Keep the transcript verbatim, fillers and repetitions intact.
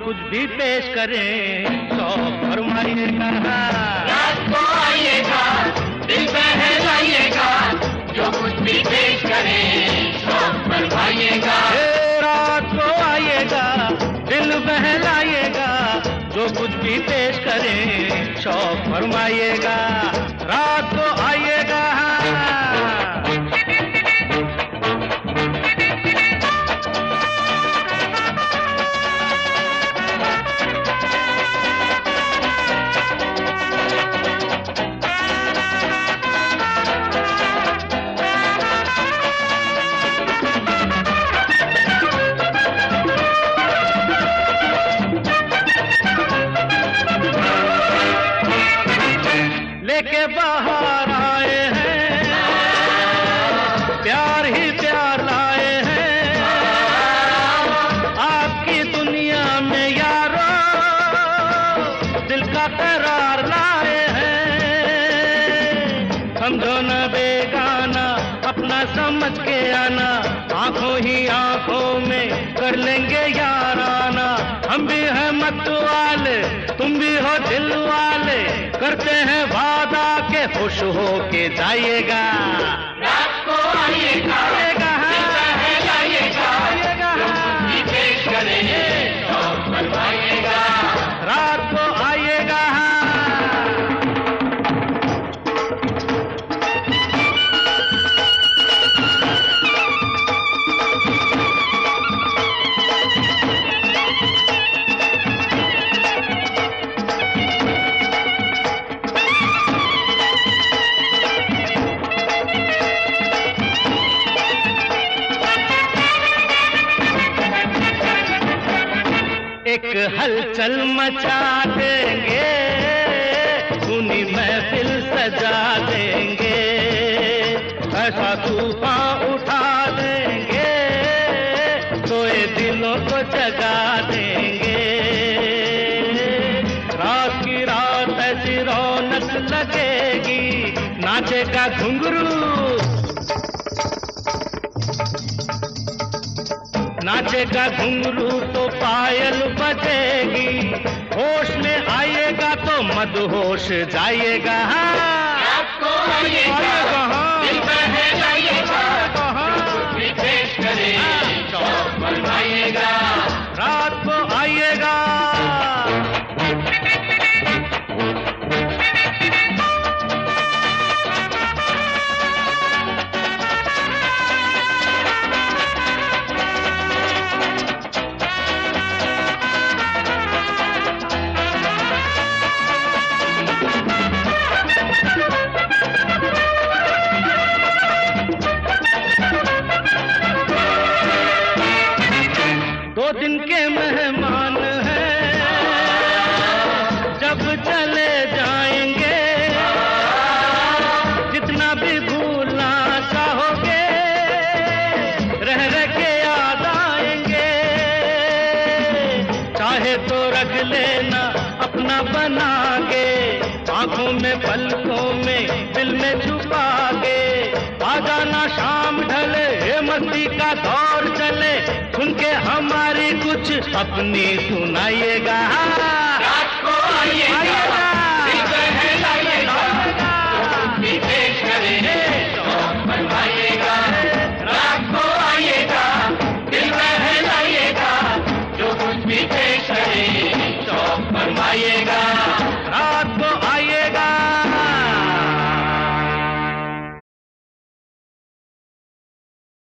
कुछ भी पेश करें शौक फरमाइएगा। रात को आइएगा, दिल बहलाइएगा, जो कुछ भी पेश करें शौक फरमाइएगा। रात को आइएगा, दिल बहलाइएगा, जो कुछ भी पेश करें शौक फरमाइएगा। रात को आइएगा। लेके बाहर आए हैं, प्यार ही प्यार लाए हैं, आपकी दुनिया में यारो दिल का करार लाए हैं। समझो न बेगाना, अपना समझ के आना, आंखों ही आंखों में कर लेंगे याराना। हम भी हैं मत वाले, तुम भी हो दिल वाले, करते हैं वादा के खुश हो के जाइएगा। रात को आइएगा, आइएगा, दिल बहलाइएगा, आइएगा, जो कुछ भी पेश करें शौक फरमाइएगा। रात को आइएगा। एक हलचल मचा देंगे, सुनी महफिल सजा देंगे, ऐसा तूफान उठा देंगे, सोए दिलों को जगा देंगे। रात की रात ऐसी रौनक लगेगी, नाचेगा घुंघरू, नाचेगा घुंघरू तो पायल बजेगी, होश में आइएगा तो मदहोश जाइएगा। रात को आइएगा, दिल बहलाइएगा, जो कुछ भी पेश करें शौक फरमाइएगा। रात को आइएगा। दो दिन के मेहमान हैं, जब चले जाएंगे, जितना भी भूलना चाहोगे, रह रह के याद आएंगे। चाहे तो रख लेना अपना बना के, आंखों में पलकों में दिल में छुपा के, आ जाना शाम ढले, ये मस्ती का दौर चले, सुन के हमारी कुछ अपनी सुनाइएगा। रात को आइएगा, दिल बहलाइएगा, जो कुछ भी पेश करें शौक फरमाइएगा। रात को आइएगा, दिल बहलाइएगा, जो कुछ भी पेश करें शौक फरमाइएगा। रात